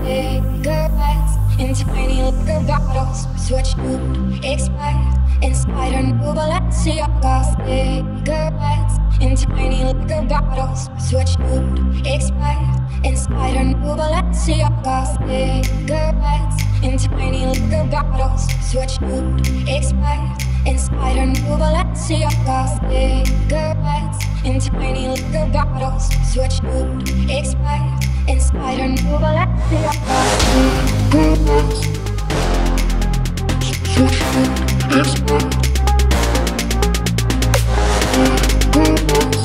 cigarettes in tiny liquor bottles. Switch to expired inside her new Balenciaga. Cigarettes in tiny liquor bottles. Switch to expired inside her new Balenciaga. Cigarettes in tiny liquor bottles. Switch to expired inside her new Balenciaga. Cigarettes in tiny liquor bottles. Switch to expired inside her new Balenciaga. Cigarettes switch to expired. Cigarettes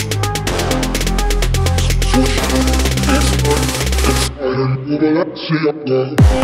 switch to expired inside her new Balenciaga.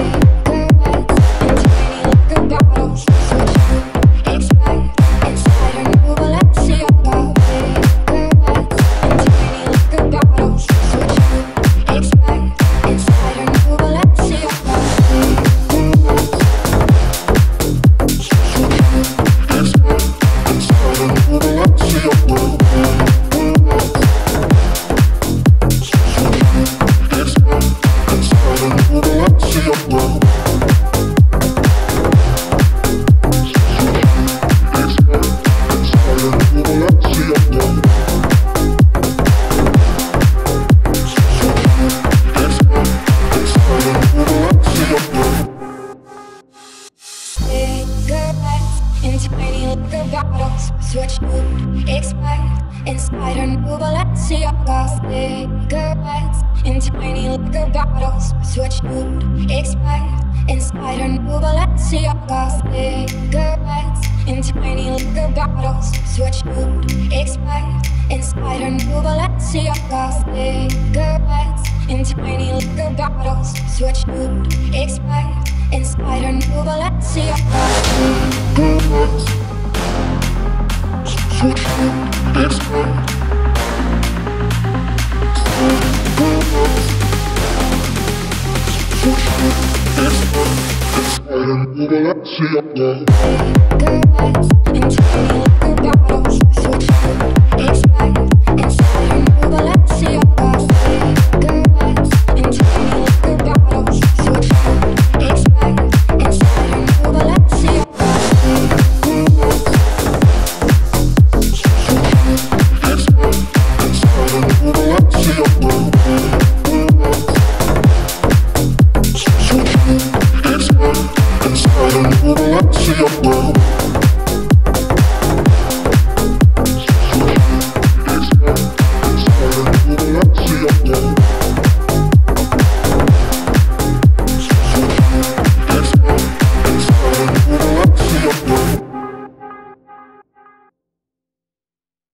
Switch to expired inside her new Balenciaga. Cigarettes in tiny liquor bottles. Switch to expired inside her new Balenciaga. Cigarettes in tiny liquor bottles. Switch to expired inside her new Balenciaga. Cigarettes in tiny liquor bottles. Switch to expired inside her new Balenciaga. Cigarettes switch to expired. Cigarettes switch to expired inside her new Balenciaga. Cigarettes in tiny liquor bottles.